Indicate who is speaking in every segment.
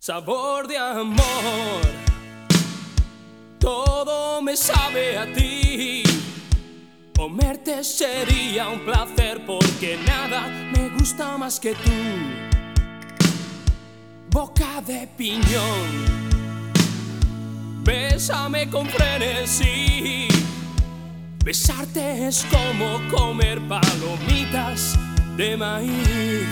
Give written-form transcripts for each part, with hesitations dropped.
Speaker 1: Sabor de amor, todo me sabe a ti. Comerte sería un placer porque nada me gusta más que tú. Boca de piñón, bésame con frenesí. Besarte es como comer palomitas de maíz.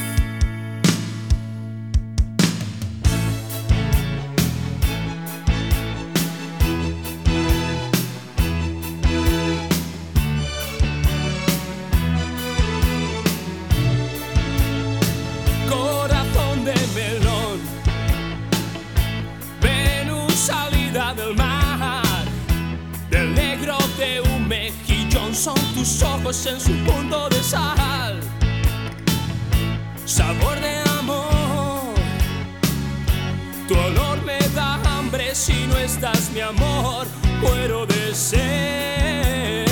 Speaker 1: Corazón de melón, Venus salida del mar, del negro de un mejillón son tus ojos en su punto de sal. Sabor de amor, tu olor me da hambre, si no estás mi amor, muero de sed.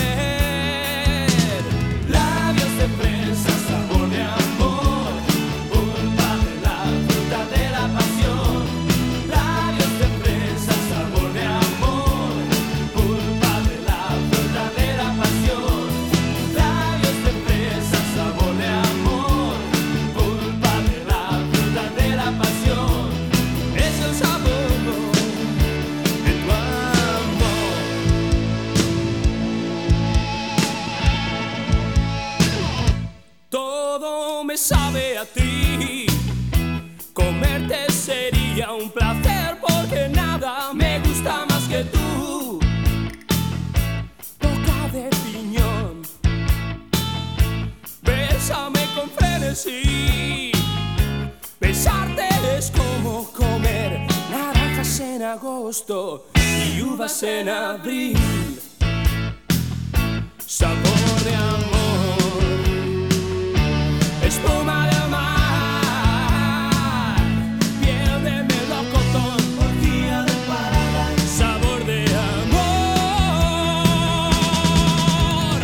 Speaker 1: Labios de fresa, sabor de amor, pulpa de la fruta de la pasión. Labios de fresa, sabor de amor, pulpa de la fruta de la pasión. Labios de fresa, sabor de amor, pulpa de la fruta de la pasión. Es el sabor de tu amor. Todo me sabe a ti. Comerte sería un placer porque nada me gusta más que tú. Boca de piñón, bésame con frenesí. Besarte es como comer naranjas en agosto y uvas en abril. Sabor de amor, espuma del mar, piel de melocotón, orgía de parada. Sabor de amor.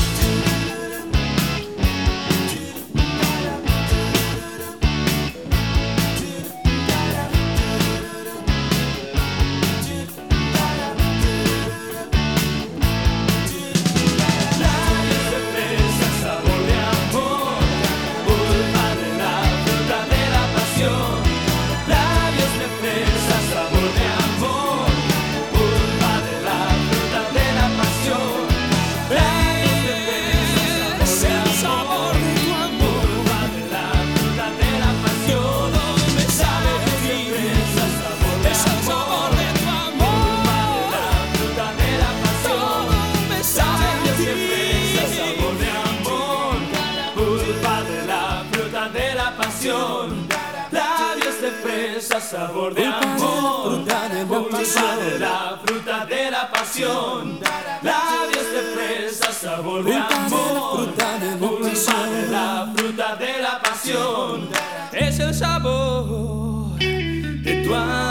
Speaker 1: Labios de fresa, sabor de amor, pulpa de la fruta de la pasión. Labios de fresa, sabor de amor, pulpa de la fruta de la pasión. Labios de fresa, sabor de amor, pulpa de la fruta de la pasión. Todo me sabe a ti, es el sabor de tu amor, pulpa de la fruta de la pasión. Todo me sabe a ti, sabor de amor, pulpa de la fruta de la pasión. Labios de fresa, sabor de amor, pulpa de la fruta de la pasión. Labios de fresa, sabor de amor, pulpa de la fruta de la pasión. Es el sabor de tu amor.